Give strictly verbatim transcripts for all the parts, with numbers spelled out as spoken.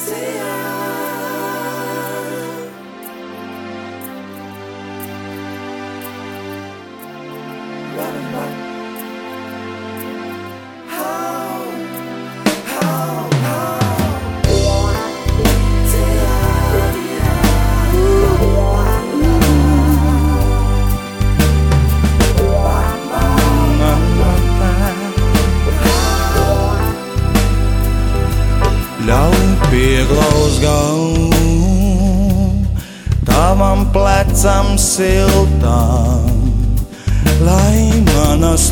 Ļauj pieglauz galvu tavam plecam siltam, lai manas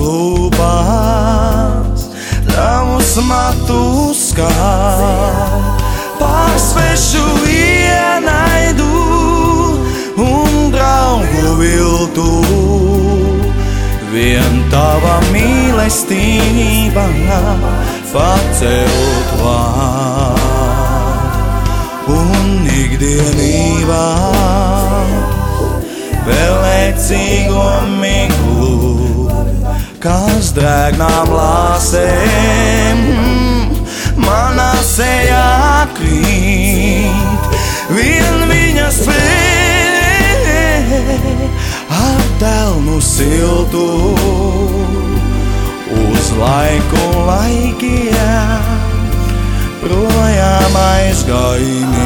lūpas tavus matus skar. Par svešu ienaidu un draugu viltu, vien tava mīlestība pacelt var. Un ikdienībā vēlēcīgo miglu, kas drēgnām lāsēm manā sejā krīt, vien viņa spēj ar telnu siltu uz laiku laikiem projām aizgājumi.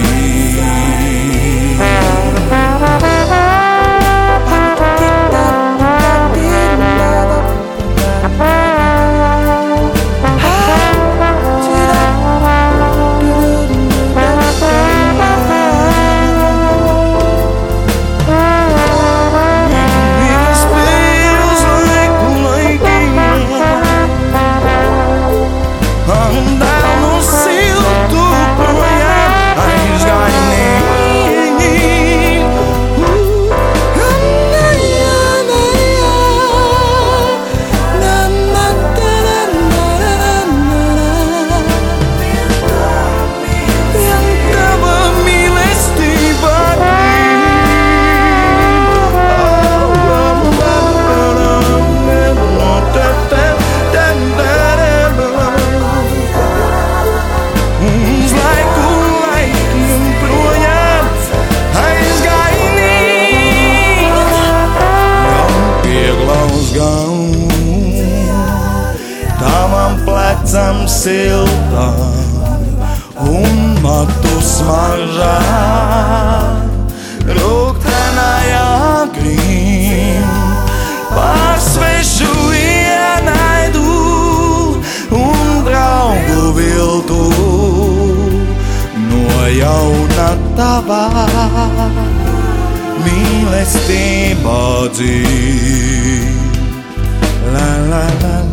Tavam plecam siltam un matu smaržā rūgtenajā grīm. Par svešu ienaidu un draugu viltu, no jauna tavā mīlestība dzīv. La la la.